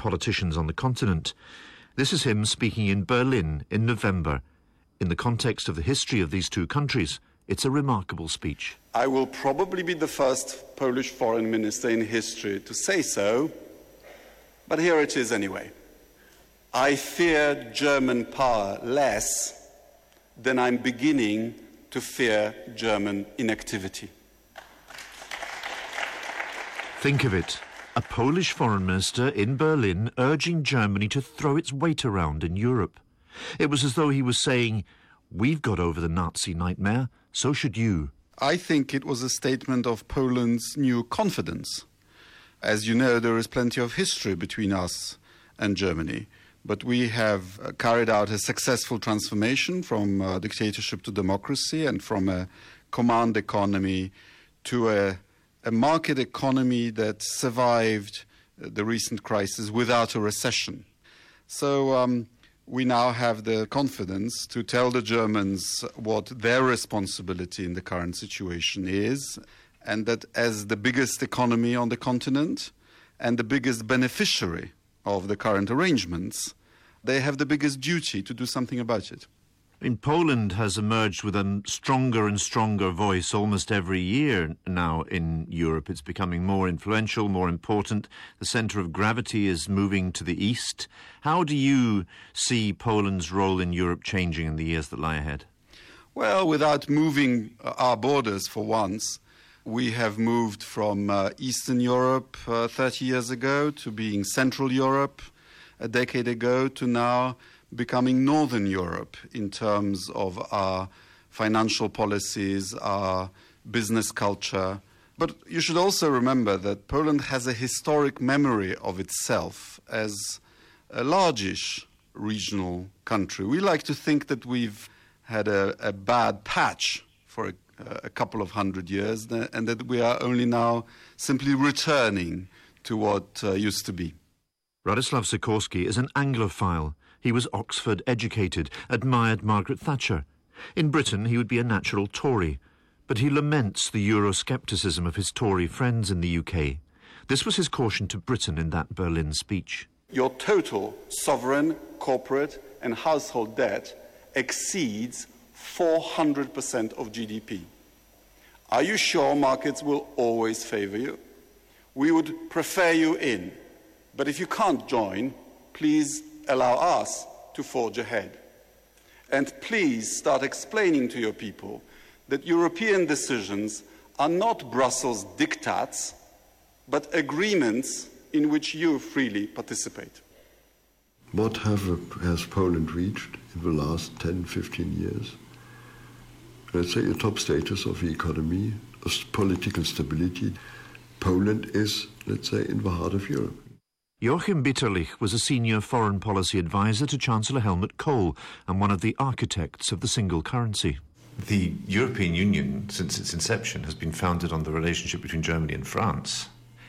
politicians on the continent. This is him speaking in Berlin in November. In the context of the history of these two countries, it's a remarkable speech. I will probably be the first Polish foreign minister in history to say so, but here it is anyway. I fear German power less than I'm beginning to fear German inactivity. Think of it, a Polish foreign minister in Berlin urging Germany to throw its weight around in Europe. It was as though he was saying, we've got over the Nazi nightmare, so should you. I think it was a statement of Poland's new confidence. As you know, there is plenty of history between us and Germany, but we have carried out a successful transformation from dictatorship to democracy and from a command economy to a market economy that survived the recent crisis without a recession. So we now have the confidence to tell the Germans what their responsibility in the current situation is, and that as the biggest economy on the continent and the biggest beneficiary of the current arrangements, they have the biggest duty to do something about it. Poland has emerged with a stronger and stronger voice almost every year now in Europe. It's becoming more influential, more important. The centre of gravity is moving to the east. How do you see Poland's role in Europe changing in the years that lie ahead? Well, without moving our borders for once, we have moved from Eastern Europe 30 years ago to being Central Europe a decade ago to now becoming Northern Europe in terms of our financial policies, our business culture. But you should also remember that Poland has a historic memory of itself as a largish regional country. We like to think that we've had a bad patch for a couple of 100 years and that we are only now simply returning to what used to be. Radoslaw Sikorski is an Anglophile. He was Oxford-educated, admired Margaret Thatcher. In Britain, he would be a natural Tory. But he laments the Euroscepticism of his Tory friends in the UK. This was his caution to Britain in that Berlin speech. Your total sovereign, corporate and household debt exceeds 400% of GDP. Are you sure markets will always favour you? We would prefer you in. But if you can't join, please allow us to forge ahead. And please start explaining to your people that European decisions are not Brussels diktats, but agreements in which you freely participate. What has Poland reached in the last 10, 15 years? Let's say a top status of the economy, of political stability. Poland is, let's say, in the heart of Europe. Joachim Bitterlich was a senior foreign policy advisor to Chancellor Helmut Kohl and one of the architects of the single currency. The European Union, since its inception, has been founded on the relationship between Germany and France.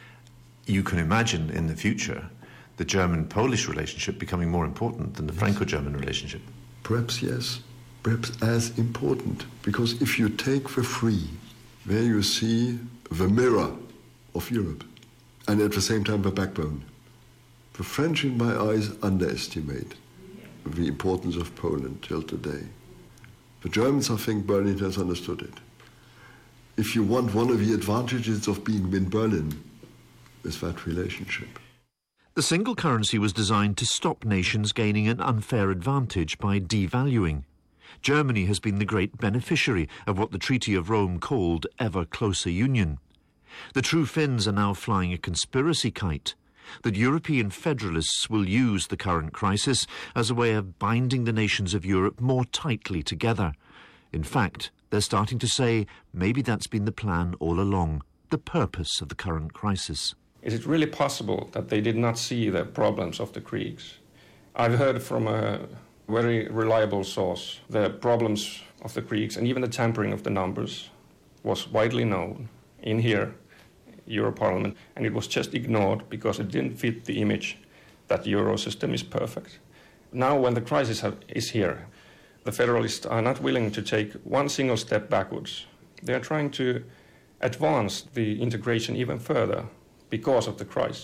You can imagine in the future the German-Polish relationship becoming more important than the Franco-German relationship. Perhaps yes, perhaps as important, because if you take the three, there you see the mirror of Europe and at the same time the backbone. The French, in my eyes, underestimate the importance of Poland till today. The Germans, I think, Berlin has understood it. If you want, one of the advantages of being in Berlin is that relationship. The single currency was designed to stop nations gaining an unfair advantage by devaluing. Germany has been the great beneficiary of what the Treaty of Rome called ever closer union. The true Finns are now flying a conspiracy kite that European federalists will use the current crisis as a way of binding the nations of Europe more tightly together. In fact, they're starting to say maybe that's been the plan all along, the purpose of the current crisis. Is it really possible that they did not see the problems of the Greeks? I've heard from a very reliable source the problems of the Greeks and even the tampering of the numbers was widely known in here, Europarliament, and it was just ignored because it didn't fit the image that the Euro system is perfect. Now when the crisis is here, the federalists are not willing to take one single step backwards. They are trying to advance the integration even further because of the crisis.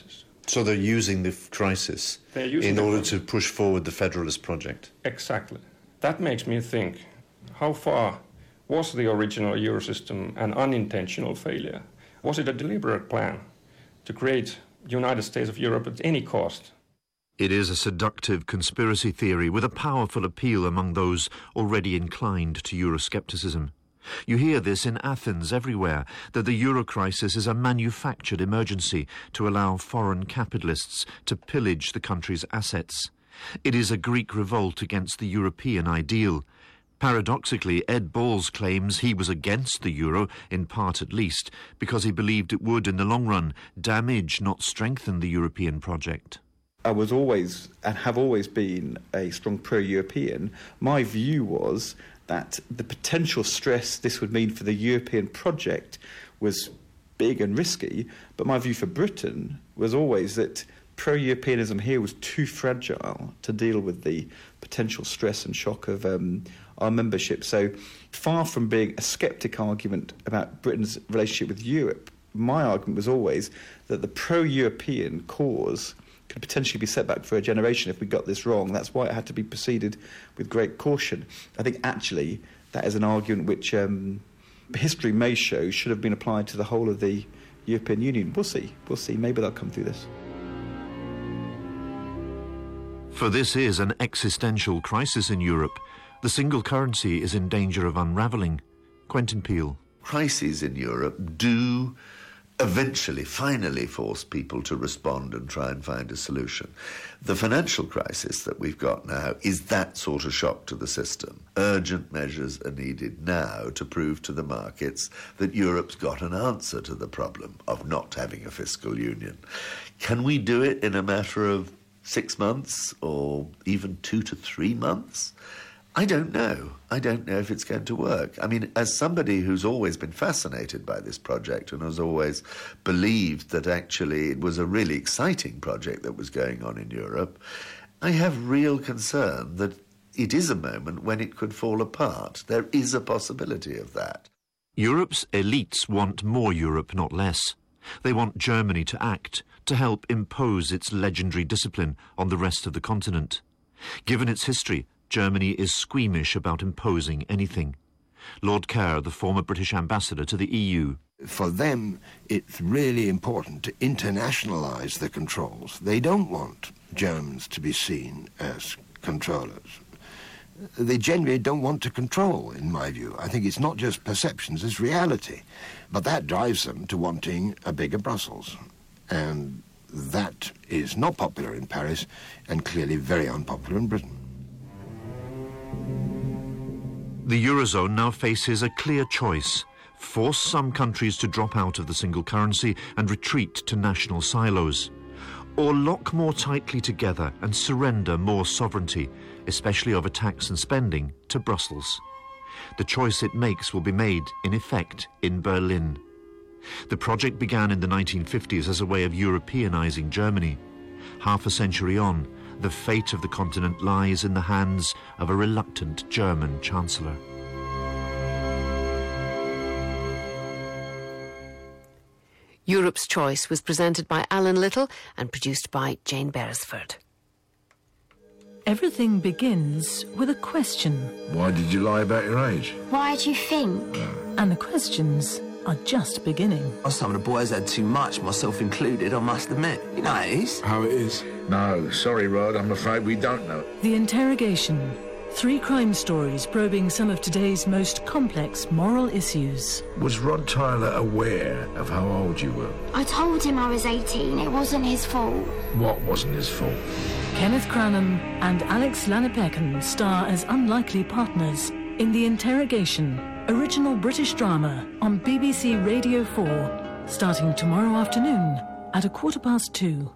So they're using the crisis in order to push forward the federalist project? Exactly. That makes me think, how far was the original Eurosystem an unintentional failure? Was it a deliberate plan to create United States of Europe at any cost? It is a seductive conspiracy theory with a powerful appeal among those already inclined to Euroscepticism. You hear this in Athens everywhere, that the euro crisis is a manufactured emergency to allow foreign capitalists to pillage the country's assets. It is a Greek revolt against the European ideal. Paradoxically, Ed Balls claims he was against the euro, in part at least, because he believed it would, in the long run, damage, not strengthen the European project. I was always, and have always been, a strong pro-European. My view was that the potential stress this would mean for the European project was big and risky, but my view for Britain was always that pro-Europeanism here was too fragile to deal with the potential stress and shock of our membership. So far from being a sceptic argument about Britain's relationship with Europe, my argument was always that the pro-European cause could potentially be set back for a generation if we got this wrong. That's why it had to be proceeded with great caution. I think actually that is an argument which history may show should have been applied to the whole of the European Union. We'll see. Maybe they'll come through this. For this is an existential crisis in Europe. The single currency is in danger of unravelling. Quentin Peel. Crises in Europe do eventually, finally force people to respond and try and find a solution. The financial crisis that we've got now is that sort of shock to the system. Urgent measures are needed now to prove to the markets that Europe's got an answer to the problem of not having a fiscal union. Can we do it in a matter of 6 months or even 2 to 3 months? I don't know. I don't know if it's going to work. I mean, as somebody who's always been fascinated by this project and has always believed that actually it was a really exciting project that was going on in Europe, I have real concern that it is a moment when it could fall apart. There is a possibility of that. Europe's elites want more Europe, not less. They want Germany to act, to help impose its legendary discipline on the rest of the continent. Given its history, Germany is squeamish about imposing anything. Lord Kerr, the former British ambassador to the EU. For them, it's really important to internationalise the controls. They don't want Germans to be seen as controllers. They genuinely don't want to control, in my view. I think it's not just perceptions, it's reality. But that drives them to wanting a bigger Brussels. And that is not popular in Paris and clearly very unpopular in Britain. The Eurozone now faces a clear choice: force some countries to drop out of the single currency and retreat to national silos, or lock more tightly together and surrender more sovereignty, especially over tax and spending, to Brussels. The choice it makes will be made, in effect, in Berlin. The project began in the 1950s as a way of Europeanizing Germany. Half a century on, the fate of the continent lies in the hands of a reluctant German chancellor. Europe's Choice was presented by Alan Little and produced by Jane Beresford. Everything begins with a question. Why did you lie about your age? Why do you think? And the questions are just beginning. Some of the boys had too much, myself included, I must admit. You know how it is. How it is? No, sorry, Rod, I'm afraid we don't know. The Interrogation. 3 crime stories probing some of today's most complex moral issues. Was Rod Tyler aware of how old you were? I told him I was 18. It wasn't his fault. What wasn't his fault? Kenneth Cranham and Alex Lanipekhan star as unlikely partners in The Interrogation, original British drama on BBC Radio 4, starting tomorrow afternoon at 2:15.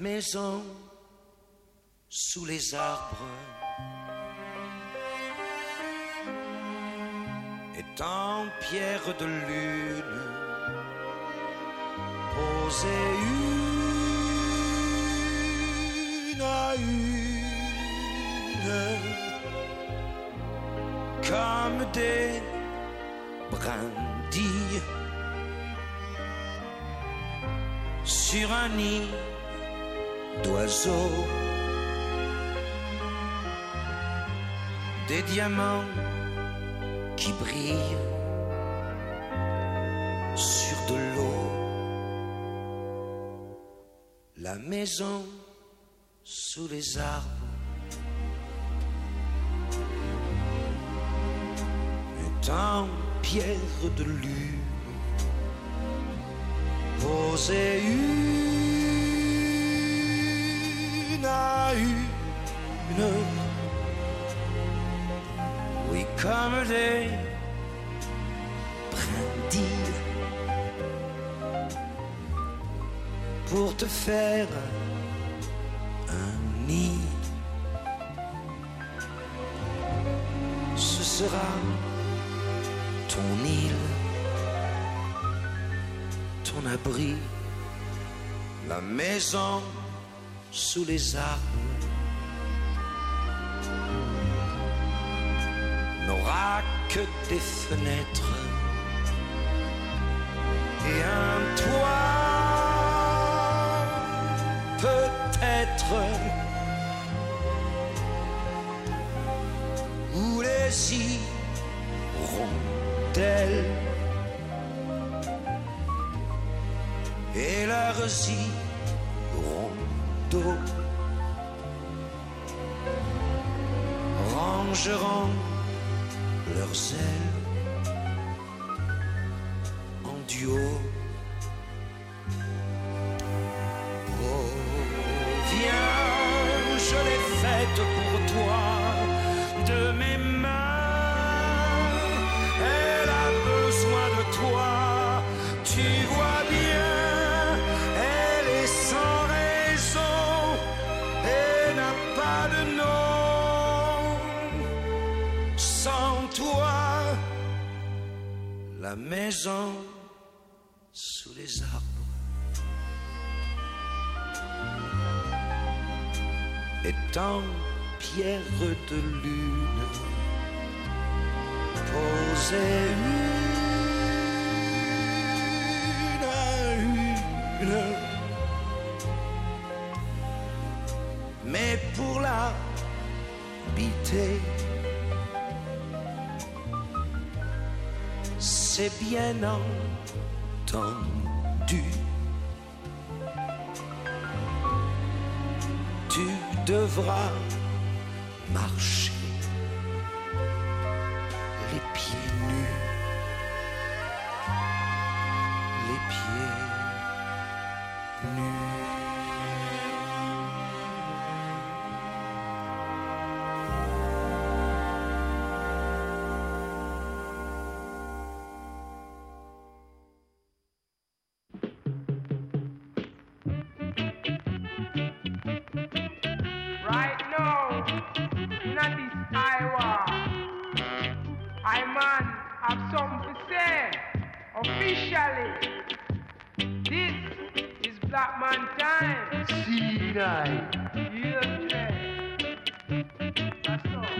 maison sous les arbres est en pierre de lune, posée une à une, comme des brindilles sur un nid d'oiseaux, des diamants qui brillent sur de l'eau. La maison sous les arbres est en pierre de lune, posée une à une, oui, comme des brindilles, pour te faire un nid. Ce sera ton île, ton abri, la maison sous les arbres n'aura que des fenêtres et un toit, peut-être, où les hirondelles et leurs hirondeaux rangeront leurs ailes en duo. Oh, viens, je l'ai faite pour toi de mes mains. Elle a besoin de toi, tu vois bien. Elle est sans raison et n'a pas de nom. Sans toi, la maison sous les arbres est en pierre de lune, posée une à une. Mais pour l'habiter, c'est bien entendu. Tu devras marcher les pieds nus, les pieds nus. Right now, in this Iowa, I man have something to say. Officially, this is Black Man time. See that? Yes, that's all.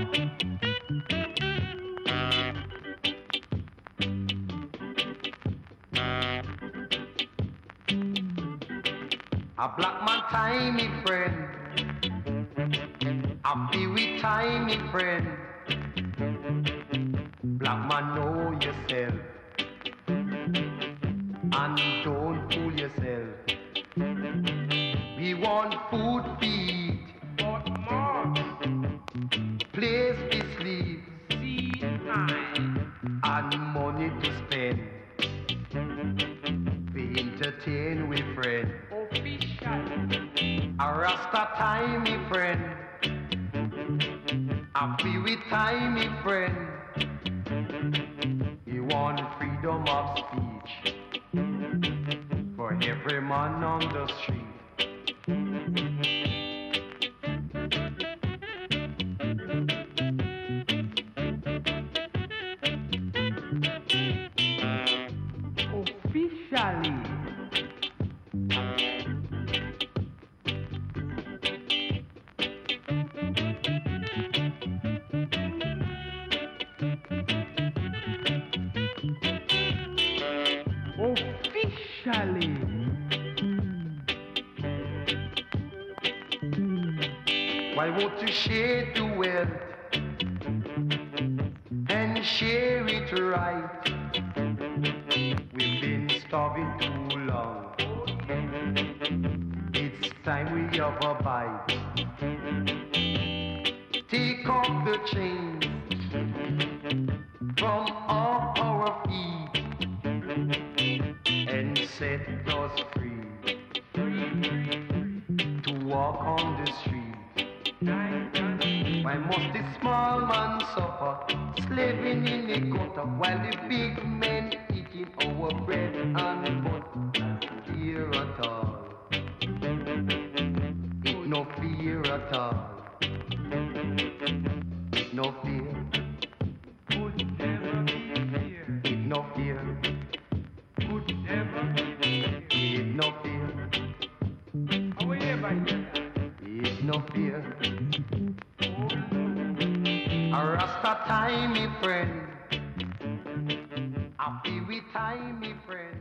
A black man time, me friend. Happy with time, me friend. Black man, know yourself and don't fool yourself. We want food, feed, but more. Place to sleep, see time, and money to spend. We entertain with friends. Official. A Rasta time, me friend. Happy with time, me friend. You want freedom of speech for every man on the street. to share the wealth and share it right. We've been starving too long. It's time we have a bite. Take off the chains from off our feet and set us free to walk on the street. Why must the small man suffer, slaving in the gutter, while the big men eating our bread and butter? Fear at all, it no fear at all, it no fear, could never be fear, it no fear, could never be fear, it no fear, it no fear. A Rasta time, me friend. Happy with time, me friend.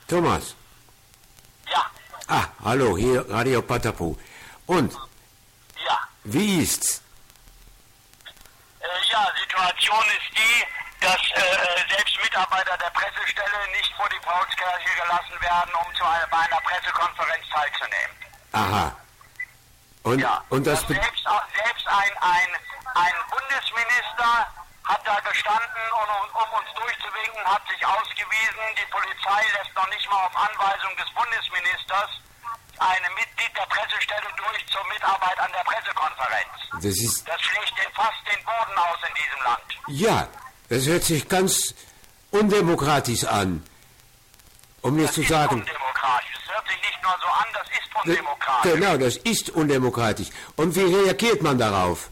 Thomas. Ja. Ah, hallo, hier Radio Patapu. Und? Ja. Wie ist's? Ja, Situation ist die, dass selbst Mitarbeiter der Pressestelle nicht vor die Paulskirche gelassen werden, um bei einer Pressekonferenz teilzunehmen. Aha. Und, ja. und das selbst ein Bundesminister hat da gestanden und um uns durchzuwinken, hat sich ausgewiesen. Die Polizei lässt noch nicht mal auf Anweisung des Bundesministers eine Mitglied der Pressestelle durch zur Mitarbeit an der Pressekonferenz. Das schlägt fast den Boden aus in diesem Land. Ja, das hört sich ganz undemokratisch an. Um nicht zu sagen. Undemokratisch. Das hört sich nicht nur so an, das ist undemokratisch. Genau, das ist undemokratisch. Und wie reagiert man darauf?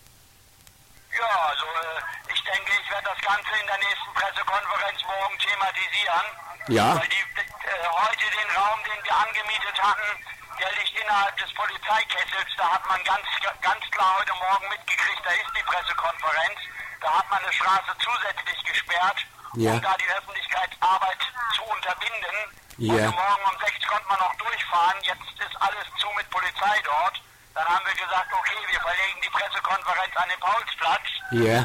Ja, also ich denke, ich werde das Ganze in der nächsten Pressekonferenz morgen thematisieren. Ja. Weil heute den Raum, den wir angemietet hatten, der liegt innerhalb des Polizeikessels. Da hat man ganz klar heute Morgen mitgekriegt, da ist die Pressekonferenz. Da hat man eine Straße zusätzlich gesperrt, um da die Öffentlichkeitsarbeit zu unterbinden. Heute Morgen um 6 konnte man noch durchfahren. Jetzt ist alles zu mit Polizei dort. Dann haben wir gesagt, okay, wir verlegen die Pressekonferenz an den Paulsplatz. Ja.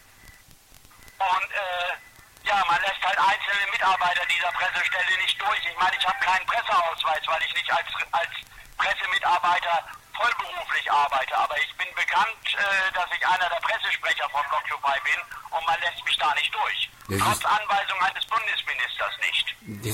Und man lässt halt einzelne Mitarbeiter dieser Pressestelle nicht durch. Ich meine, ich habe keinen Presseausweis, weil ich nicht als Pressemitarbeiter vollberuflich arbeite. Aber ich bin bekannt, dass ich einer der Pressesprecher von Koktubei bin und man lässt mich da nicht durch. Trotz Anweisung eines Bundesministers nicht.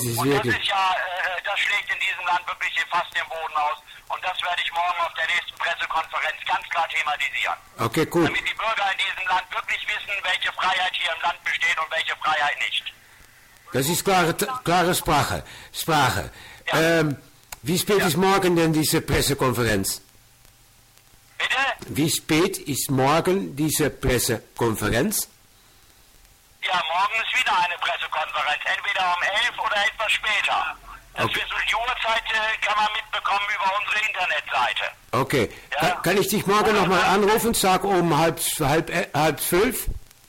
Das schlägt in diesem Land wirklich fast den Boden aus. Und das werde ich morgen auf der nächsten Pressekonferenz ganz klar thematisieren. Okay, gut. Damit die Bürger in diesem Land wirklich wissen, welche Freiheit hier im Land besteht und welche Freiheit nicht. Das ist klare Sprache. Ja. Wie spät ist morgen denn diese Pressekonferenz? Bitte? Wie spät ist morgen diese Pressekonferenz? Ja, morgen ist wieder eine Pressekonferenz. Entweder um 11 oder etwas später. Die Uhrzeit kann man mitbekommen über unsere Internetseite. Okay. Ja? Kann ich dich morgen nochmal anrufen? Sag um halb 12?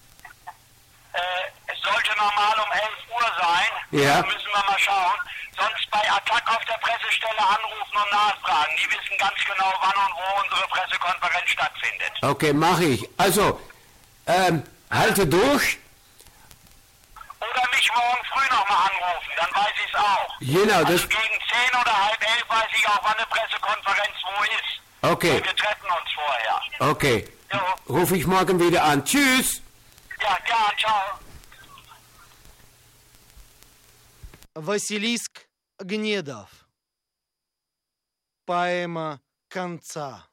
Es sollte normal um 11 Uhr sein. Ja. Da müssen wir mal schauen. Sonst bei Attac auf der Pressestelle anrufen und nachfragen. Die wissen ganz genau, wann und wo unsere Pressekonferenz stattfindet. Okay, mache ich. Also, halte durch. Oder mich morgen früh nochmal anrufen, dann weiß ich es auch. Genau, also gegen 10 oder halb 11 weiß ich auch, wann eine Pressekonferenz wo ist. Okay. Und wir treffen uns vorher. Okay. Jo. Ruf ich morgen wieder an. Tschüss. Ja, gern, ciao. Василиск Гнедов. Поэма конца.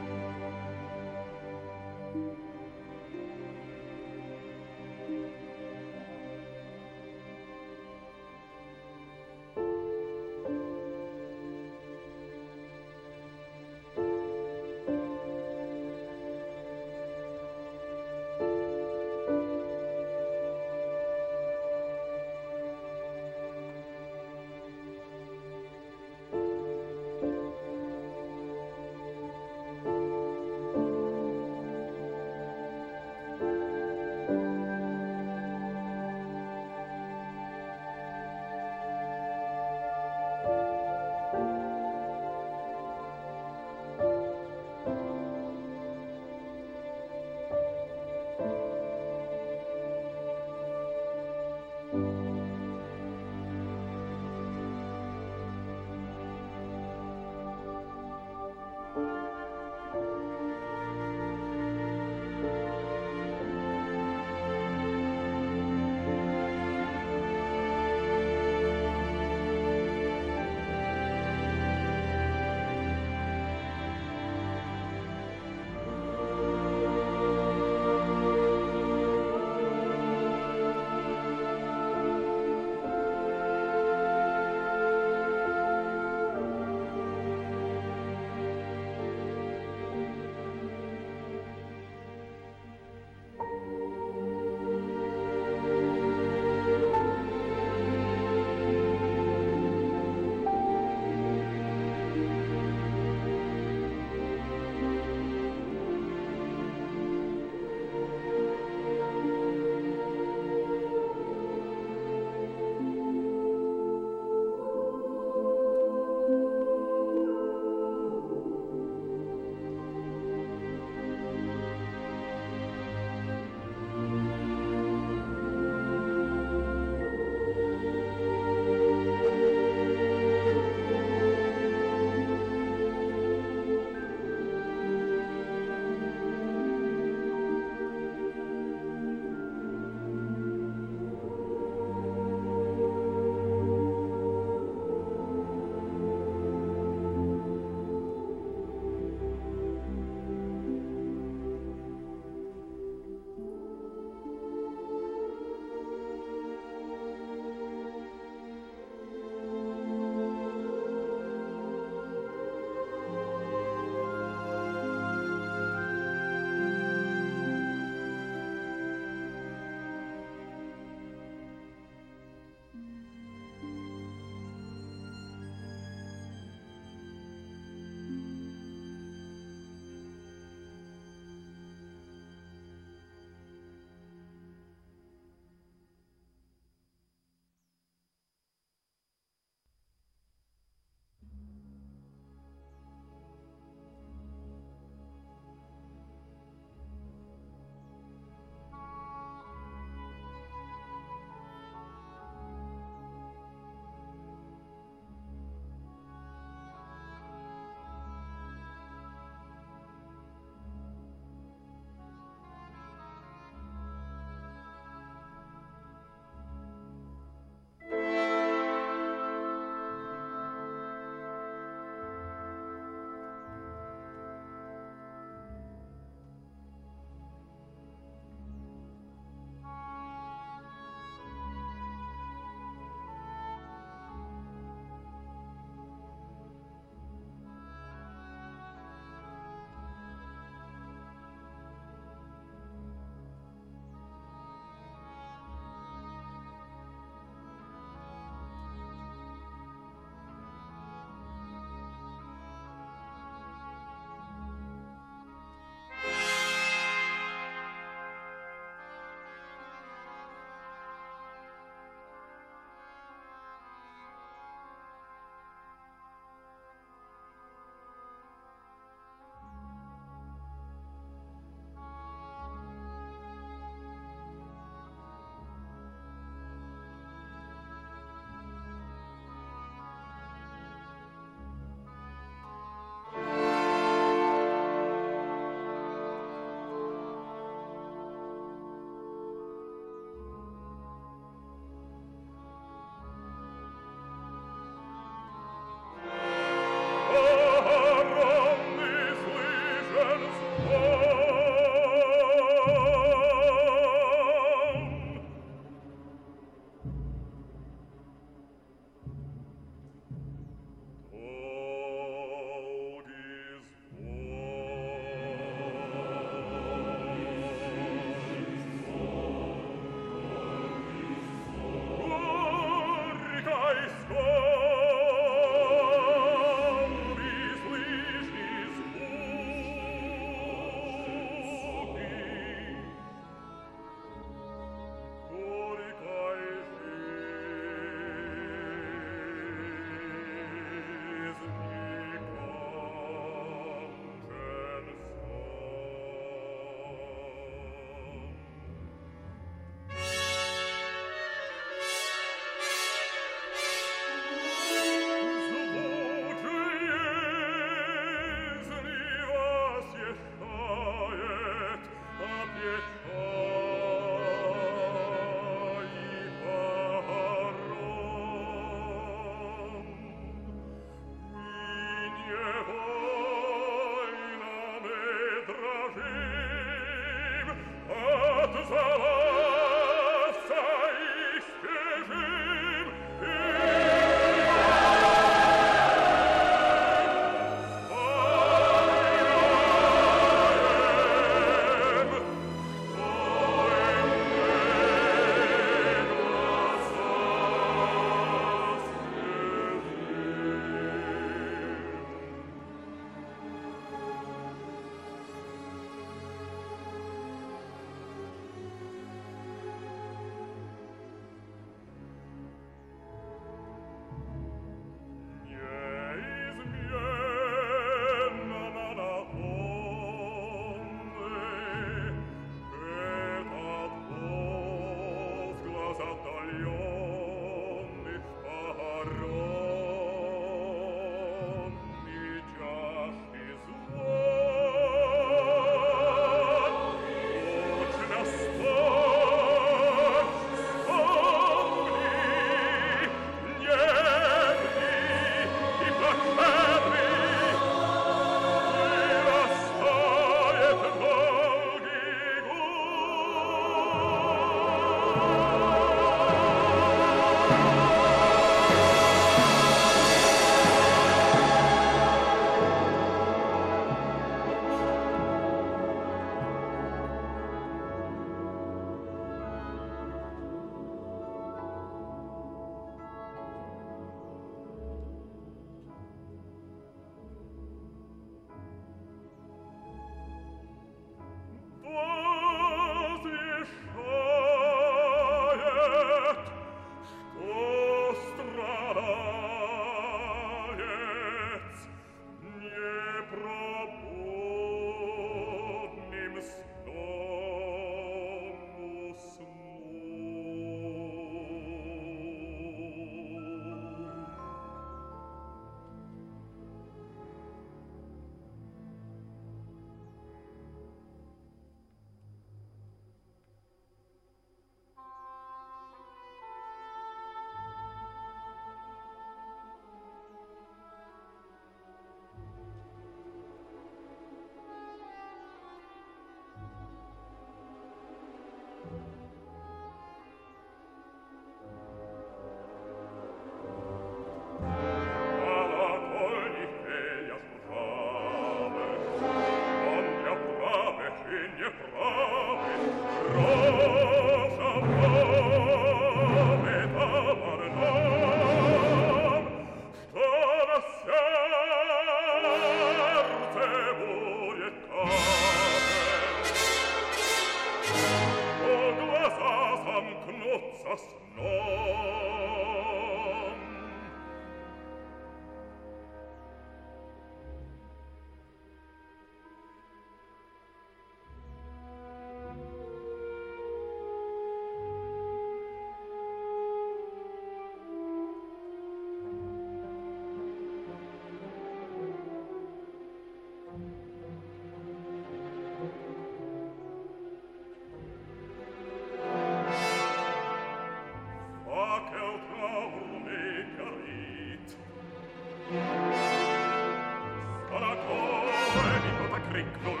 Weg, wo